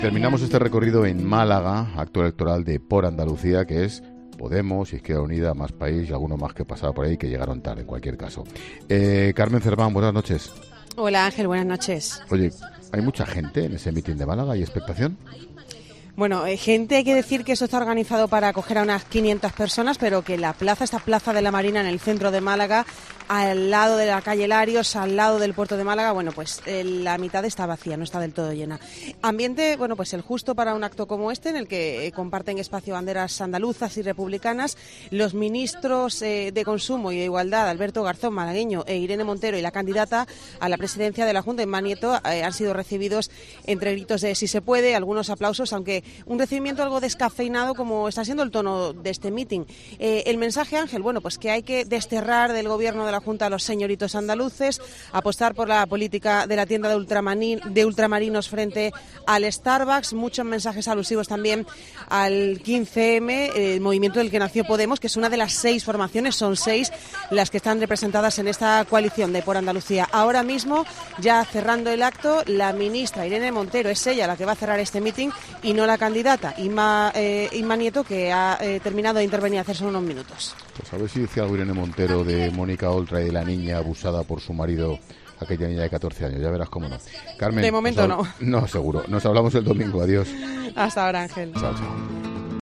Terminamos este recorrido en Málaga, acto electoral de Por Andalucía, que es Podemos, Izquierda Unida, Más País y alguno más que pasaba por ahí que llegaron tarde, en cualquier caso. Carmen Cerván, buenas noches. Hola Ángel, buenas noches. Oye, ¿hay mucha gente en ese mitin de Málaga? ¿Hay expectación? Bueno, gente, hay que decir que eso está organizado para acoger a unas 500 personas, pero que esta plaza de la Marina en el centro de Málaga, al lado de la calle Larios, al lado del puerto de Málaga, bueno, pues la mitad está vacía, no está del todo llena. Ambiente, bueno, pues el justo para un acto como este, en el que comparten espacio banderas andaluzas y republicanas, los ministros de Consumo y de Igualdad, Alberto Garzón, malagueño, e Irene Montero, y la candidata a la presidencia de la Junta, Inma Nieto, han sido recibidos entre gritos de sí se puede, algunos aplausos, aunque un recibimiento algo descafeinado, como está siendo el tono de este mitin. El mensaje, Ángel, bueno, pues que hay que desterrar del gobierno de la Junta a los señoritos andaluces, apostar por la política de la tienda de ultramarinos frente al Starbucks, muchos mensajes alusivos también al 15M, el movimiento del que nació Podemos, que es una de las 6 formaciones, son 6 las que están representadas en esta coalición de Por Andalucía. Ahora mismo, ya cerrando el acto, la ministra Irene Montero es ella la que va a cerrar este mitin y no la candidata Inma Nieto, que ha terminado de intervenir hace solo unos minutos. Pues a ver si dice algo Irene Montero de Mónica Oltra y de la niña abusada por su marido, aquella niña de 14 años, ya verás cómo no. Carmen, de momento no. No, seguro. Nos hablamos el domingo, adiós. Hasta ahora, Ángel. Chao, chao.